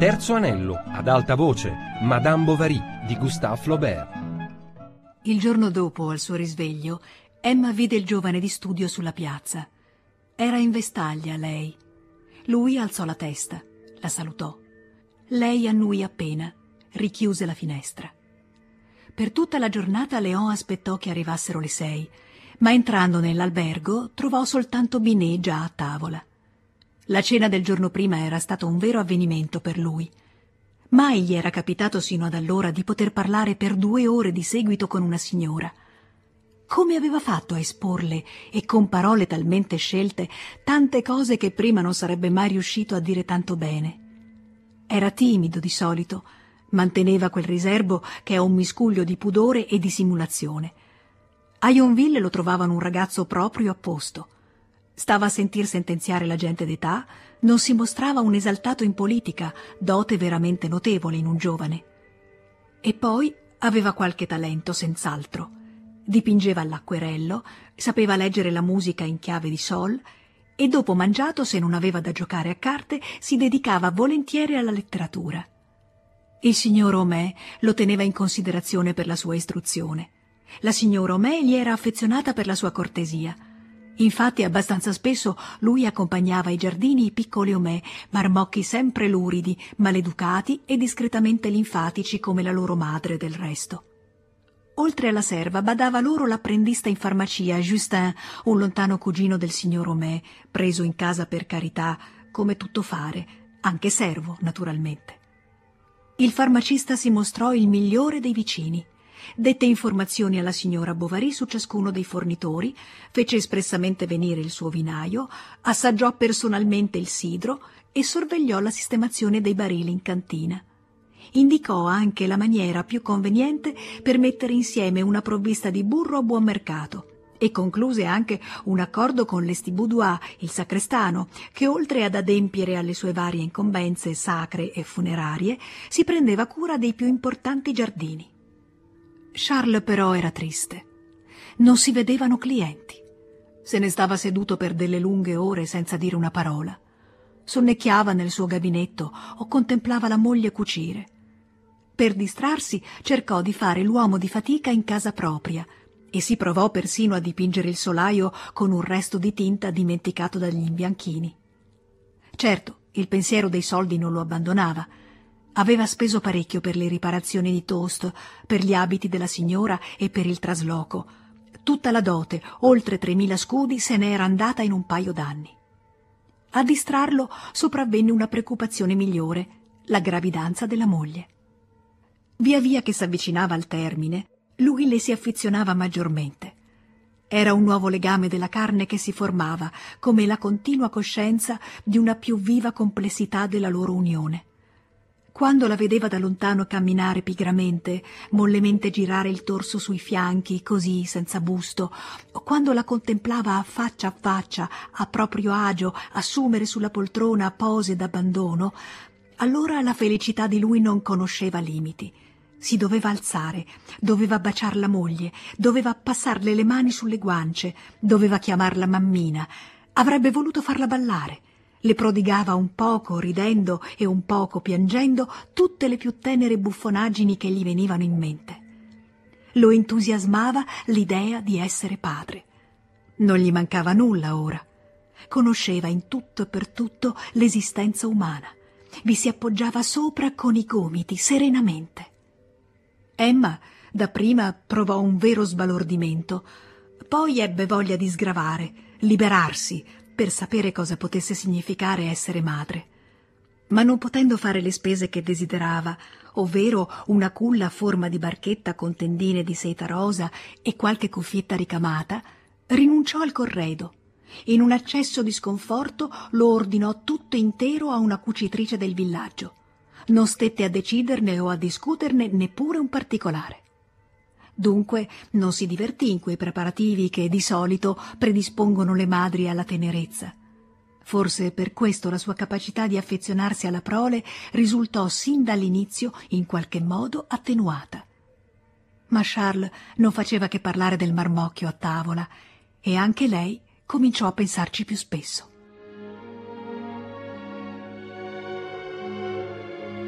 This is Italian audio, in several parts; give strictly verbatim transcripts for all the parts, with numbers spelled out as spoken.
Terzo anello, ad alta voce, Madame Bovary di Gustave Flaubert. Il giorno dopo, al suo risveglio, Emma vide il giovane di studio sulla piazza. Era in vestaglia, lei. Lui alzò la testa, la salutò. Lei annui appena, richiuse la finestra. Per tutta la giornata Léon aspettò che arrivassero le sei, ma entrando nell'albergo trovò soltanto Binet già a tavola. La cena del giorno prima era stato un vero avvenimento per lui. Mai gli era capitato sino ad allora di poter parlare per due ore di seguito con una signora. Come aveva fatto a esporle, e con parole talmente scelte, tante cose che prima non sarebbe mai riuscito a dire tanto bene? Era timido di solito, manteneva quel riserbo che è un miscuglio di pudore e di simulazione. A Yonville lo trovavano un ragazzo proprio a posto. Stava a sentir sentenziare la gente d'età, non si mostrava un esaltato in politica, dote veramente notevole in un giovane. E poi aveva qualche talento, senz'altro. Dipingeva all'acquerello, sapeva leggere la musica in chiave di sol e dopo mangiato, se non aveva da giocare a carte, si dedicava volentieri alla letteratura. Il signor Homais lo teneva in considerazione per la sua istruzione. La signora Homais gli era affezionata per la sua cortesia. Infatti abbastanza spesso lui accompagnava ai giardini i piccoli Homais, marmocchi sempre luridi, maleducati e discretamente linfatici come la loro madre del resto. Oltre alla serva badava loro l'apprendista in farmacia, Justin, un lontano cugino del signor Homais, preso in casa per carità, come tuttofare, anche servo, naturalmente. Il farmacista si mostrò il migliore dei vicini. Dette informazioni alla signora Bovary su ciascuno dei fornitori, fece espressamente venire il suo vinaio, assaggiò personalmente il sidro e sorvegliò la sistemazione dei barili in cantina. Indicò anche la maniera più conveniente per mettere insieme una provvista di burro a buon mercato e concluse anche un accordo con Lestiboudois, il sacrestano, che oltre ad adempiere alle sue varie incombenze sacre e funerarie, si prendeva cura dei più importanti giardini. Charles però era triste. Non si vedevano clienti. Se ne stava seduto per delle lunghe ore senza dire una parola. Sonnecchiava nel suo gabinetto o contemplava la moglie cucire. Per distrarsi cercò di fare l'uomo di fatica in casa propria e si provò persino a dipingere il solaio con un resto di tinta dimenticato dagli imbianchini. Certo, il pensiero dei soldi non lo abbandonava. Aveva speso parecchio per le riparazioni di Toast, per gli abiti della signora e per il trasloco. Tutta la dote, oltre tremila scudi, se ne era andata in un paio d'anni. A distrarlo sopravvenne una preoccupazione migliore, la gravidanza della moglie. Via via che s'avvicinava al termine, lui le si affezionava maggiormente. Era un nuovo legame della carne che si formava, come la continua coscienza di una più viva complessità della loro unione. Quando la vedeva da lontano camminare pigramente, mollemente girare il torso sui fianchi, così, senza busto, o quando la contemplava faccia a faccia, a proprio agio, assumere sulla poltrona pose d'abbandono, allora la felicità di lui non conosceva limiti. Si doveva alzare, doveva baciar la moglie, doveva passarle le mani sulle guance, doveva chiamarla mammina, avrebbe voluto farla ballare. Le prodigava un poco ridendo e un poco piangendo tutte le più tenere buffonaggini che gli venivano in mente. Lo entusiasmava l'idea di essere padre. Non gli mancava nulla ora. Conosceva in tutto e per tutto l'esistenza umana. Vi si appoggiava sopra con i gomiti, serenamente. Emma dapprima provò un vero sbalordimento, poi ebbe voglia di sgravare, liberarsi, per sapere cosa potesse significare essere madre. Ma non potendo fare le spese che desiderava, ovvero una culla a forma di barchetta con tendine di seta rosa e qualche cuffietta ricamata, rinunciò al corredo. In un accesso di sconforto lo ordinò tutto intero a una cucitrice del villaggio. Non stette a deciderne o a discuterne neppure un particolare. Dunque non si divertì in quei preparativi che di solito predispongono le madri alla tenerezza. Forse per questo la sua capacità di affezionarsi alla prole risultò sin dall'inizio in qualche modo attenuata. Ma Charles non faceva che parlare del marmocchio a tavola e anche lei cominciò a pensarci più spesso.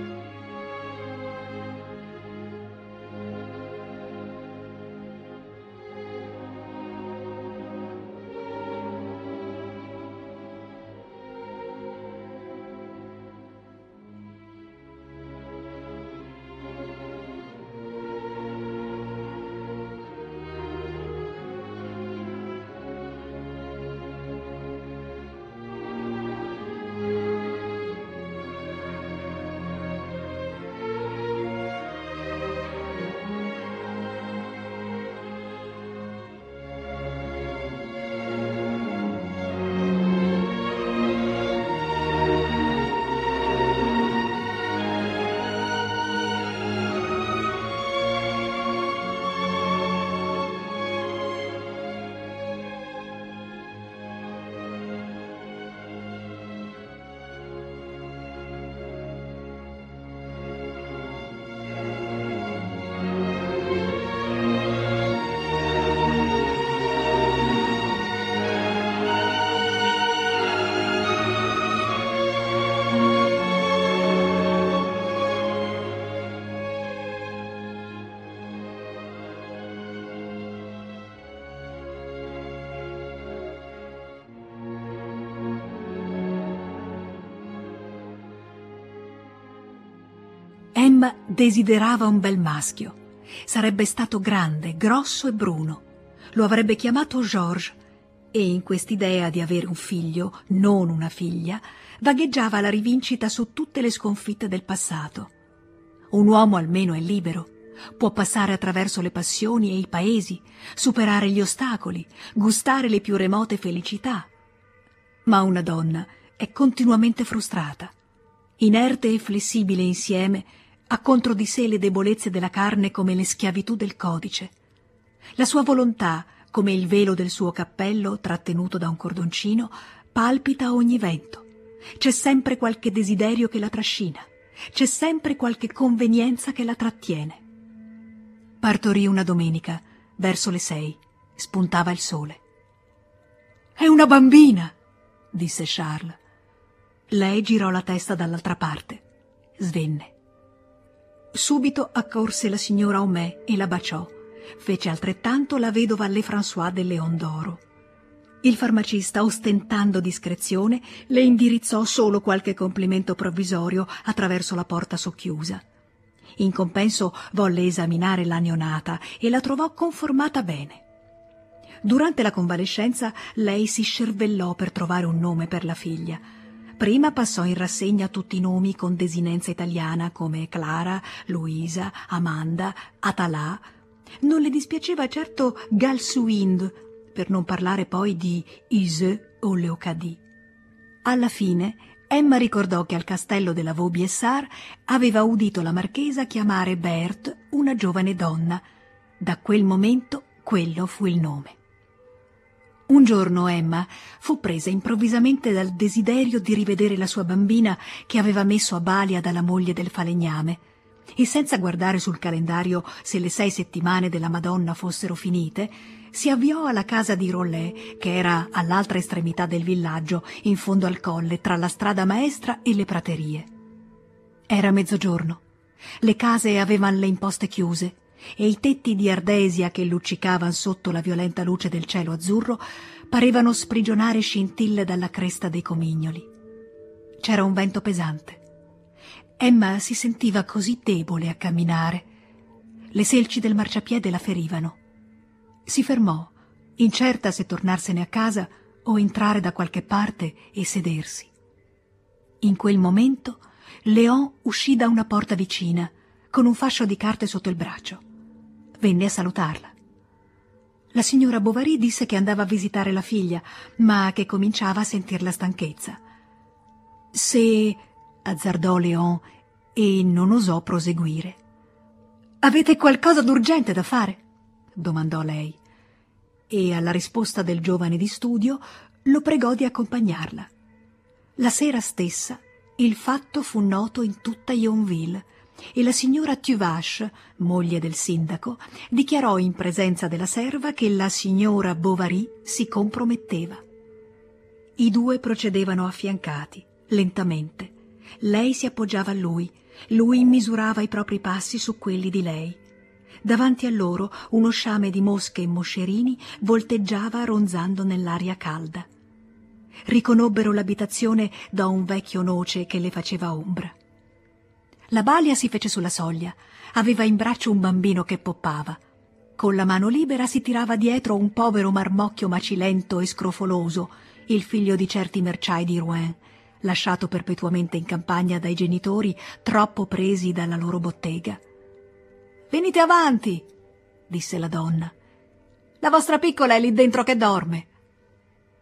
Emma desiderava un bel maschio. Sarebbe stato grande, grosso e bruno. Lo avrebbe chiamato Georges e in quest'idea di avere un figlio, non una figlia, vagheggiava la rivincita su tutte le sconfitte del passato. Un uomo almeno è libero, può passare attraverso le passioni e i paesi, superare gli ostacoli, gustare le più remote felicità. Ma una donna è continuamente frustrata. Inerte e flessibile insieme, ha contro di sé le debolezze della carne come le schiavitù del codice. La sua volontà, come il velo del suo cappello trattenuto da un cordoncino, palpita a ogni vento. C'è sempre qualche desiderio che la trascina, c'è sempre qualche convenienza che la trattiene. Partorì una domenica, verso le sei, spuntava il sole. «È una bambina!» disse Charles. Lei girò la testa dall'altra parte. Svenne. Subito accorse la signora Homais e la baciò. Fece altrettanto la vedova Lefrançois del Leon d'Oro. Il farmacista, ostentando discrezione, le indirizzò solo qualche complimento provvisorio attraverso la porta socchiusa. In compenso volle esaminare la neonata e la trovò conformata bene. Durante la convalescenza lei si scervellò per trovare un nome per la figlia. Prima passò in rassegna tutti i nomi con desinenza italiana come Clara, Luisa, Amanda, Atalà. Non le dispiaceva certo Galsuinde, per non parlare poi di Ise o Leocadie. Alla fine Emma ricordò che al castello della Vaubyessard aveva udito la marchesa chiamare Berthe una giovane donna. Da quel momento quello fu il nome. Un giorno Emma fu presa improvvisamente dal desiderio di rivedere la sua bambina che aveva messo a balia dalla moglie del falegname e senza guardare sul calendario se le sei settimane della Madonna fossero finite, si avviò alla casa di Rollet, che era all'altra estremità del villaggio, in fondo al colle, tra la strada maestra e le praterie. Era mezzogiorno. Le case avevano le imposte chiuse e i tetti di ardesia che luccicavano sotto la violenta luce del cielo azzurro parevano sprigionare scintille dalla cresta dei comignoli. C'era un vento pesante. Emma si sentiva così debole a camminare. Le selci del marciapiede la ferivano. Si fermò, incerta se tornarsene a casa o entrare da qualche parte e sedersi. In quel momento Léon uscì da una porta vicina, con un fascio di carte sotto il braccio. Venne a salutarla. La signora Bovary disse che andava a visitare la figlia, ma che cominciava a sentir la stanchezza. Se... azzardò Léon e non osò proseguire. «Avete qualcosa d'urgente da fare?» domandò lei. E alla risposta del giovane di studio lo pregò di accompagnarla. La sera stessa il fatto fu noto in tutta Yonville e la signora Tuvache, moglie del sindaco, dichiarò in presenza della serva che la signora Bovary si comprometteva. I due procedevano affiancati, lentamente. Lei si appoggiava a lui, lui misurava i propri passi su quelli di lei. Davanti a loro uno sciame di mosche e moscerini volteggiava ronzando nell'aria calda. Riconobbero l'abitazione da un vecchio noce che le faceva ombra. La balia si fece sulla soglia. Aveva in braccio un bambino che poppava. Con la mano libera si tirava dietro un povero marmocchio macilento e scrofoloso, il figlio di certi merciai di Rouen, lasciato perpetuamente in campagna dai genitori troppo presi dalla loro bottega. «Venite avanti», disse la donna. «La vostra piccola è lì dentro che dorme».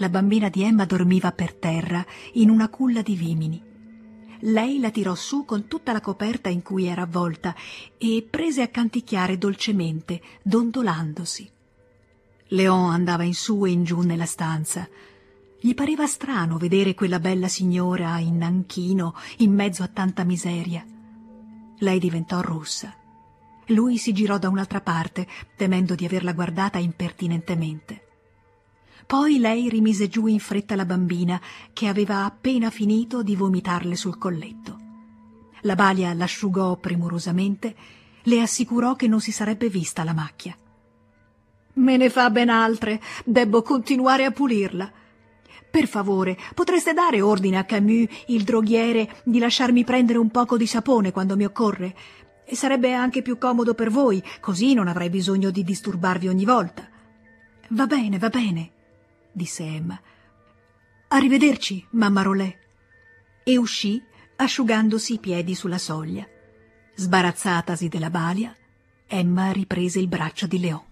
La bambina di Emma dormiva per terra in una culla di vimini. Lei la tirò su con tutta la coperta in cui era avvolta e prese a canticchiare dolcemente, dondolandosi. Léon andava in su e in giù nella stanza. Gli pareva strano vedere quella bella signora in nanchino in mezzo a tanta miseria. Lei diventò rossa. Lui si girò da un'altra parte, temendo di averla guardata impertinentemente. Poi lei rimise giù in fretta la bambina, che aveva appena finito di vomitarle sul colletto. La balia l'asciugò premurosamente, le assicurò che non si sarebbe vista la macchia. «Me ne fa ben altre, debbo continuare a pulirla. Per favore, potreste dare ordine a Camus, il droghiere, di lasciarmi prendere un poco di sapone quando mi occorre? E sarebbe anche più comodo per voi, così non avrei bisogno di disturbarvi ogni volta». «Va bene, va bene», disse Emma. «Arrivederci, mamma Rollet». E uscì, asciugandosi i piedi sulla soglia. Sbarazzatasi della balia, Emma riprese il braccio di Léon.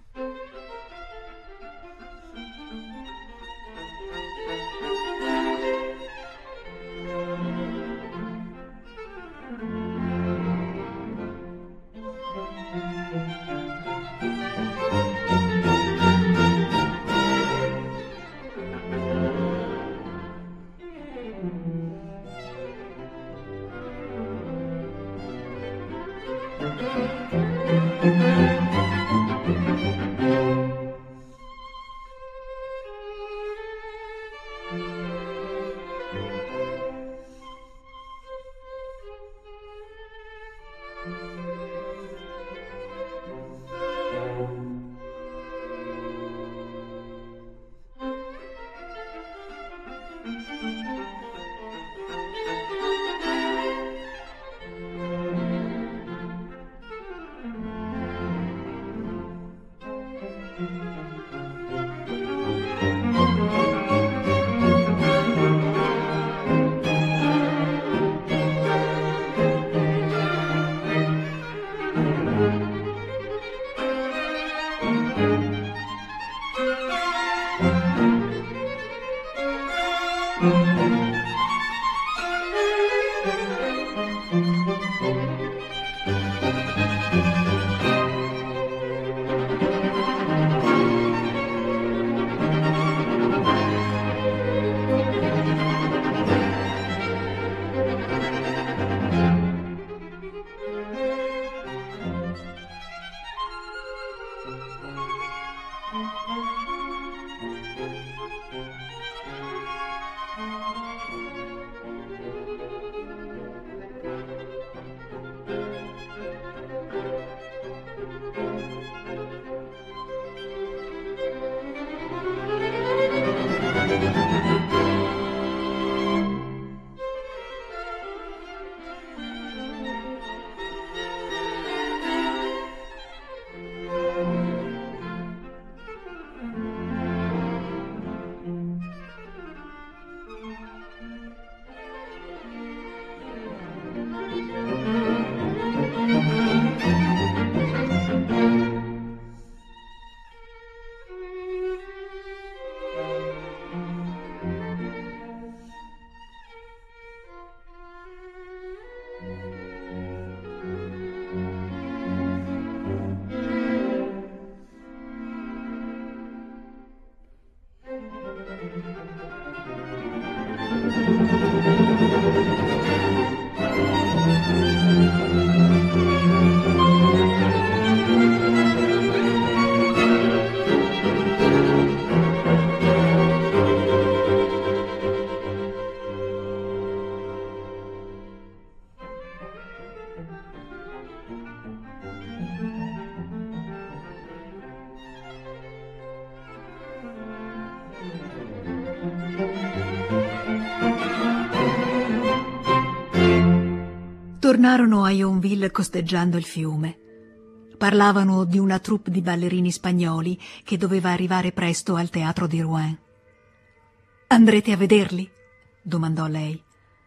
Tornarono a Yonville costeggiando il fiume. Parlavano di una troupe di ballerini spagnoli che doveva arrivare presto al teatro di Rouen. «Andrete a vederli?» domandò lei.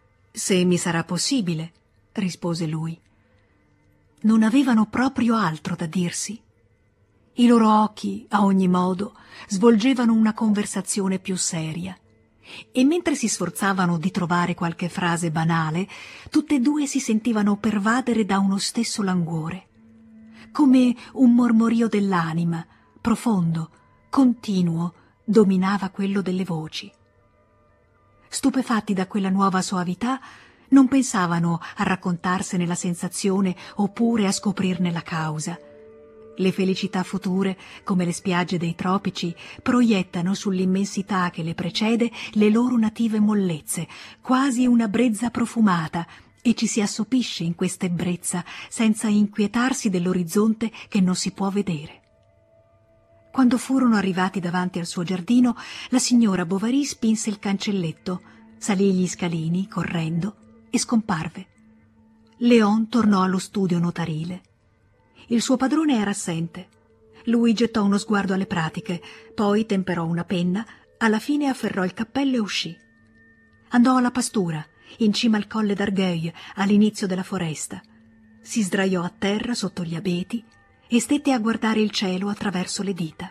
«Se mi sarà possibile», rispose lui. Non avevano proprio altro da dirsi. I loro occhi, a ogni modo, svolgevano una conversazione più seria. E mentre si sforzavano di trovare qualche frase banale, tutte e due si sentivano pervadere da uno stesso languore. Come un mormorio dell'anima, profondo, continuo, dominava quello delle voci. Stupefatti da quella nuova soavità, non pensavano a raccontarsene la sensazione oppure a scoprirne la causa. Le felicità future, come le spiagge dei tropici, proiettano sull'immensità che le precede le loro native mollezze, quasi una brezza profumata, e ci si assopisce in questa ebbrezza senza inquietarsi dell'orizzonte che non si può vedere. Quando furono arrivati davanti al suo giardino, la signora Bovary spinse il cancelletto, salì gli scalini correndo e scomparve. Léon tornò allo studio notarile. Il suo padrone era assente. Lui gettò uno sguardo alle pratiche, poi temperò una penna, alla fine afferrò il cappello e uscì. Andò alla pastura, in cima al colle d'Argueil, all'inizio della foresta. Si sdraiò a terra sotto gli abeti e stette a guardare il cielo attraverso le dita.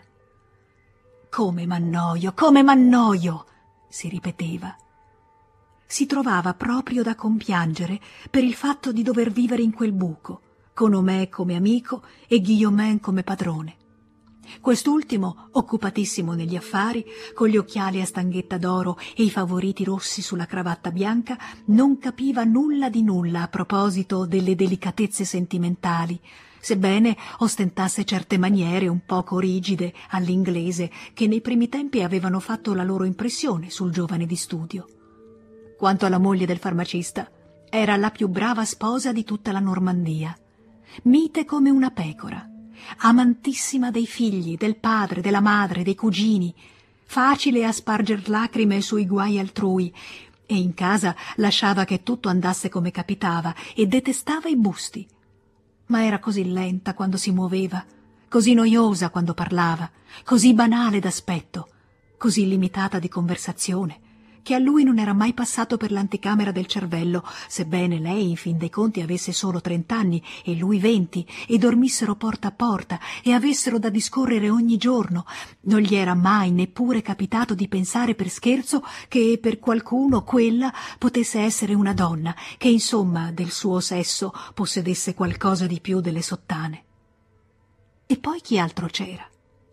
«Come m'annoio, come m'annoio!» si ripeteva. Si trovava proprio da compiangere per il fatto di dover vivere in quel buco, con Homais come amico e Guillaumin come padrone. Quest'ultimo, occupatissimo negli affari, con gli occhiali a stanghetta d'oro e i favoriti rossi sulla cravatta bianca, non capiva nulla di nulla a proposito delle delicatezze sentimentali, sebbene ostentasse certe maniere un poco rigide all'inglese che nei primi tempi avevano fatto la loro impressione sul giovane di studio. Quanto alla moglie del farmacista, era la più brava sposa di tutta la Normandia, mite come una pecora, amantissima dei figli, del padre, della madre, dei cugini, facile a sparger lacrime sui guai altrui, e in casa lasciava che tutto andasse come capitava e detestava i busti. Ma era così lenta quando si muoveva, così noiosa quando parlava, così banale d'aspetto, così limitata di conversazione, che a lui non era mai passato per l'anticamera del cervello, sebbene lei in fin dei conti avesse solo trent'anni e lui venti, e dormissero porta a porta e avessero da discorrere ogni giorno. Non gli era mai neppure capitato di pensare per scherzo che per qualcuno quella potesse essere una donna, che insomma del suo sesso possedesse qualcosa di più delle sottane. E poi chi altro c'era?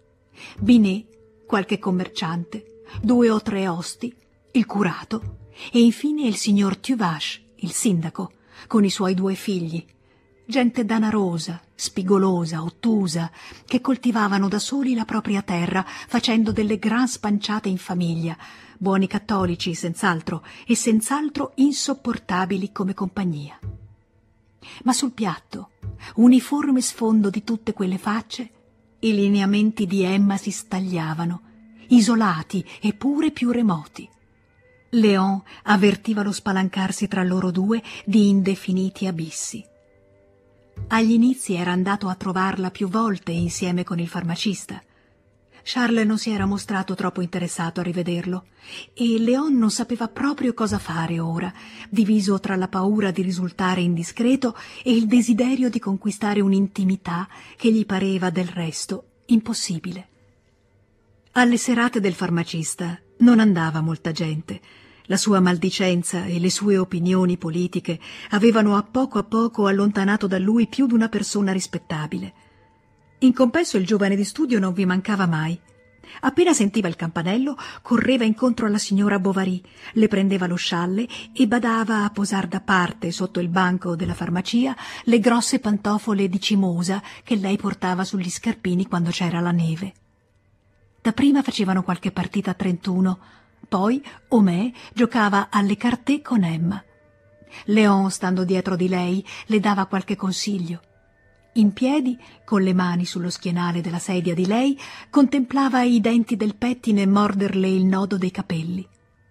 Binet, qualche commerciante, due o tre osti, il curato e infine il signor Tuvache, il sindaco, con i suoi due figli, gente danarosa, spigolosa, ottusa, che coltivavano da soli la propria terra, facendo delle gran spanciate in famiglia, buoni cattolici senz'altro e senz'altro insopportabili come compagnia. Ma sul piatto, uniforme sfondo di tutte quelle facce, i lineamenti di Emma si stagliavano, isolati e pure più remoti. Léon avvertiva lo spalancarsi tra loro due di indefiniti abissi. Agli inizi era andato a trovarla più volte insieme con il farmacista. Charles non si era mostrato troppo interessato a rivederlo e Léon non sapeva proprio cosa fare ora, diviso tra la paura di risultare indiscreto e il desiderio di conquistare un'intimità che gli pareva del resto impossibile. Alle serate del farmacista non andava molta gente. La sua maldicenza e le sue opinioni politiche avevano a poco a poco allontanato da lui più d'una persona rispettabile. In compenso il giovane di studio non vi mancava mai. Appena sentiva il campanello, correva incontro alla signora Bovary, le prendeva lo scialle e badava a posar da parte, sotto il banco della farmacia, le grosse pantofole di cimosa che lei portava sugli scarpini quando c'era la neve. Dapprima facevano qualche partita a trentuno, poi Homais giocava alle carte con Emma. Léon, stando dietro di lei, le dava qualche consiglio. In piedi, con le mani sullo schienale della sedia di lei, contemplava i denti del pettine morderle il nodo dei capelli.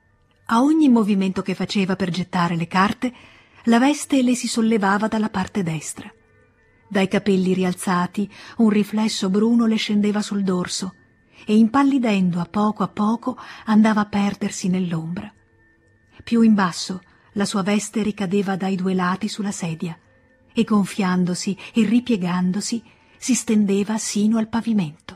A ogni movimento che faceva per gettare le carte, la veste le si sollevava dalla parte destra. Dai capelli rialzati un riflesso bruno le scendeva sul dorso e impallidendo a poco a poco andava a perdersi nell'ombra. Più in basso la sua veste ricadeva dai due lati sulla sedia e gonfiandosi e ripiegandosi si stendeva sino al pavimento.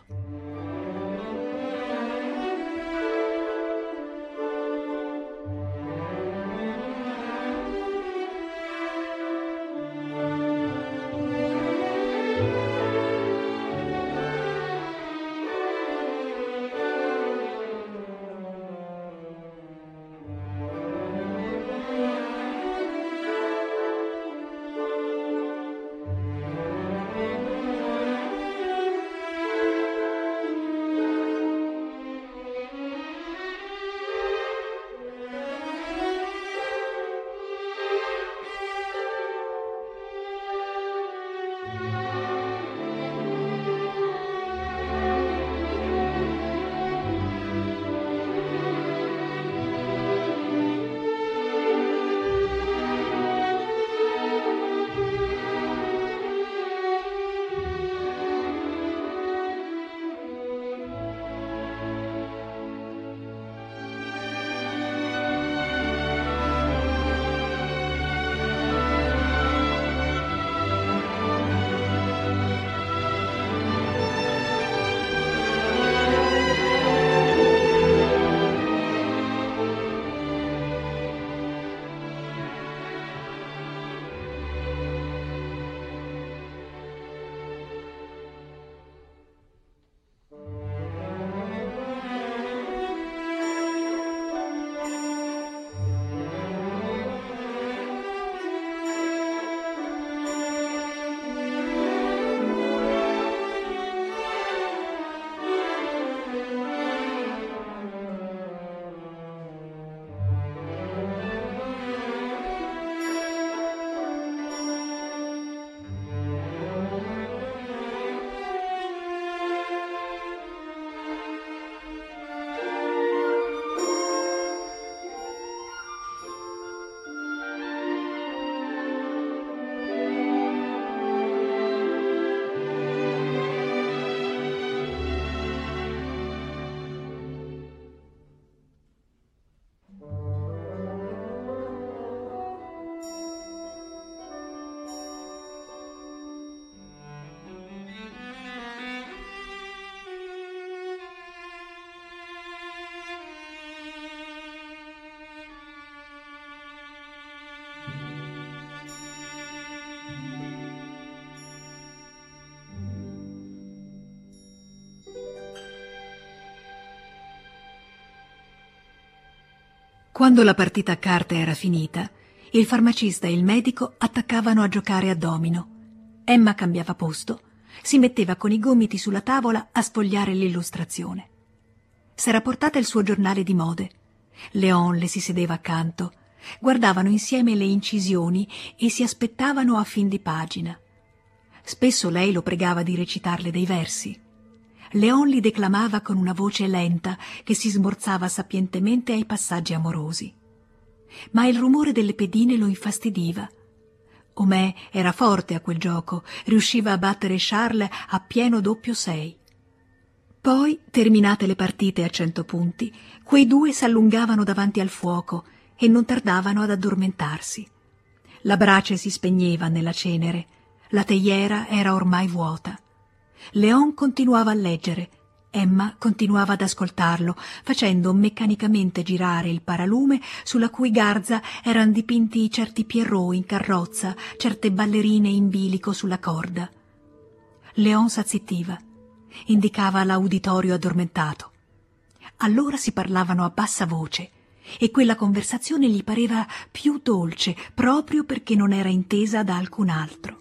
Quando la partita a carte era finita, il farmacista e il medico attaccavano a giocare a domino. Emma cambiava posto, si metteva con i gomiti sulla tavola a sfogliare l'illustrazione. S'era portata il suo giornale di mode. Léon le si sedeva accanto, guardavano insieme le incisioni e si aspettavano a fin di pagina. Spesso lei lo pregava di recitarle dei versi. Léon li declamava con una voce lenta che si smorzava sapientemente ai passaggi amorosi. Ma il rumore delle pedine lo infastidiva. Homais era forte a quel gioco, riusciva a battere Charles a pieno doppio sei. Poi, terminate le partite a cento punti, quei due s'allungavano davanti al fuoco e non tardavano ad addormentarsi. La brace si spegneva nella cenere, la teiera era ormai vuota. Léon continuava a leggere, Emma continuava ad ascoltarlo, facendo meccanicamente girare il paralume sulla cui garza erano dipinti certi Pierrot in carrozza, certe ballerine in bilico sulla corda. Léon s'azzittiva, indicava l'auditorio addormentato. Allora si parlavano a bassa voce e quella conversazione gli pareva più dolce proprio perché non era intesa da alcun altro.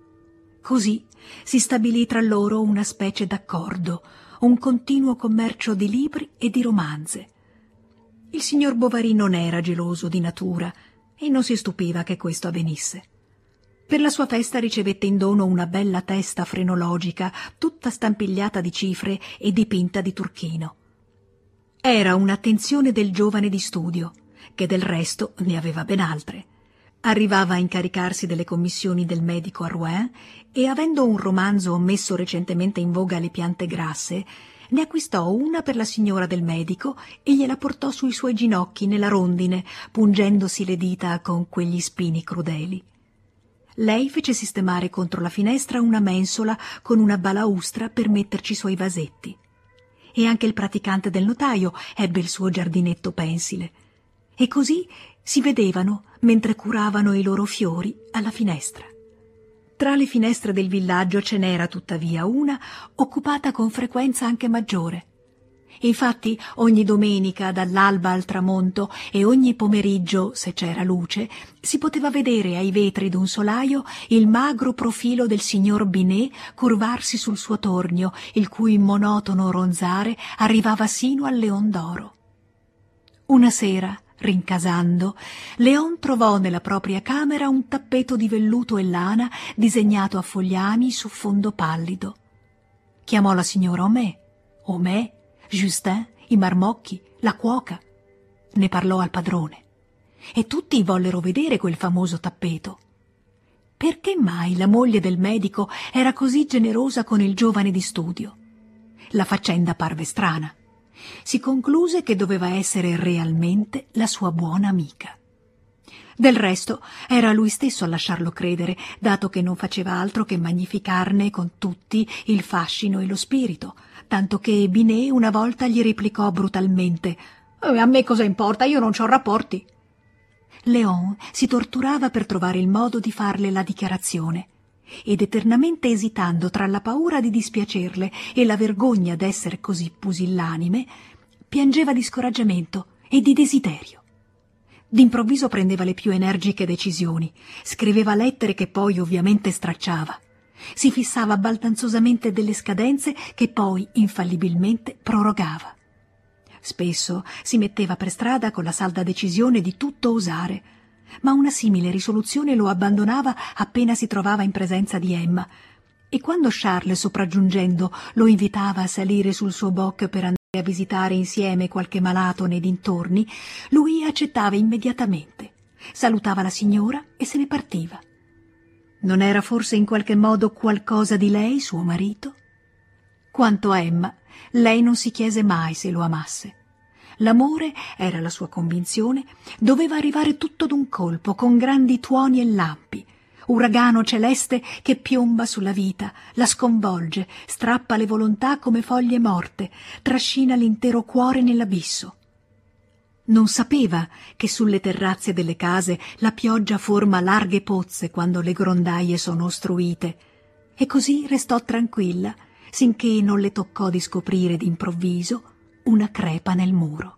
Così si stabilì tra loro una specie d'accordo, un continuo commercio di libri e di romanze. Il signor Bovary non era geloso di natura e non si stupiva che questo avvenisse. Per la sua festa ricevette in dono una bella testa frenologica, tutta stampigliata di cifre e dipinta di turchino. Era un'attenzione del giovane di studio, che del resto ne aveva ben altre. Arrivava a incaricarsi delle commissioni del medico a Rouen e, avendo un romanzo messo recentemente in voga alle piante grasse, ne acquistò una per la signora del medico e gliela portò sui suoi ginocchi nella rondine, pungendosi le dita con quegli spini crudeli. Lei fece sistemare contro la finestra una mensola con una balaustra per metterci i suoi vasetti. E anche il praticante del notaio ebbe il suo giardinetto pensile. E così si vedevano mentre curavano i loro fiori alla finestra. Tra le finestre del villaggio ce n'era tuttavia una occupata con frequenza anche maggiore. Infatti ogni domenica dall'alba al tramonto e ogni pomeriggio, se c'era luce, si poteva vedere ai vetri d'un solaio il magro profilo del signor Binet curvarsi sul suo tornio, il cui monotono ronzare arrivava sino al Leon d'Oro. Una sera, rincasando, Leon trovò nella propria camera un tappeto di velluto e lana disegnato a fogliami su fondo pallido. Chiamò la signora Homais. Homais, Justin, i marmocchi, la cuoca. Ne parlò al padrone. E tutti vollero vedere quel famoso tappeto. Perché mai la moglie del medico era così generosa con il giovane di studio? La faccenda parve strana. Si concluse che doveva essere realmente la sua buona amica. Del resto era lui stesso a lasciarlo credere, dato che non faceva altro che magnificarne con tutti il fascino e lo spirito, tanto che Binet una volta gli replicò brutalmente: «A me cosa importa, io non c'ho rapporti». Leon si torturava per trovare il modo di farle la dichiarazione, ed eternamente esitando tra la paura di dispiacerle e la vergogna d'essere così pusillanime, piangeva di scoraggiamento e di desiderio. D'improvviso prendeva le più energiche decisioni, scriveva lettere che poi ovviamente stracciava, si fissava baldanzosamente delle scadenze che poi infallibilmente prorogava. Spesso si metteva per strada con la salda decisione di tutto osare, ma una simile risoluzione lo abbandonava appena si trovava in presenza di Emma, e quando Charles, sopraggiungendo, lo invitava a salire sul suo boc per andare a visitare insieme qualche malato nei dintorni, lui accettava immediatamente, salutava la signora e se ne partiva. Non era forse in qualche modo qualcosa di lei, suo marito? Quanto a Emma, lei non si chiese mai se lo amasse. L'amore, era la sua convinzione, doveva arrivare tutto d'un colpo, con grandi tuoni e lampi, uragano celeste che piomba sulla vita, la sconvolge, strappa le volontà come foglie morte, trascina l'intero cuore nell'abisso. Non sapeva che sulle terrazze delle case la pioggia forma larghe pozze quando le grondaie sono ostruite, e così restò tranquilla, sinché non le toccò di scoprire d'improvviso una crepa nel muro.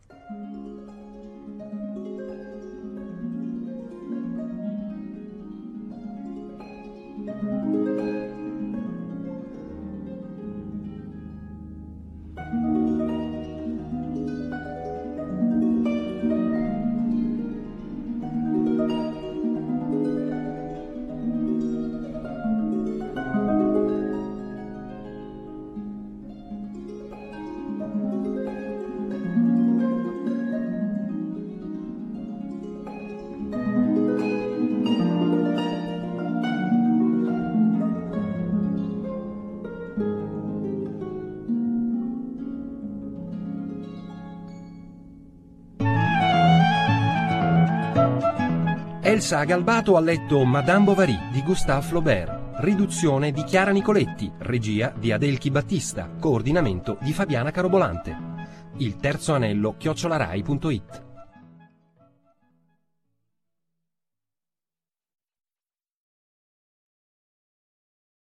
Elsa Galbato ha letto Madame Bovary di Gustave Flaubert, riduzione di Chiara Nicoletti, regia di Adelchi Battista, coordinamento di Fabiana Carobolante. Il terzo anello chiocciolarai punto it.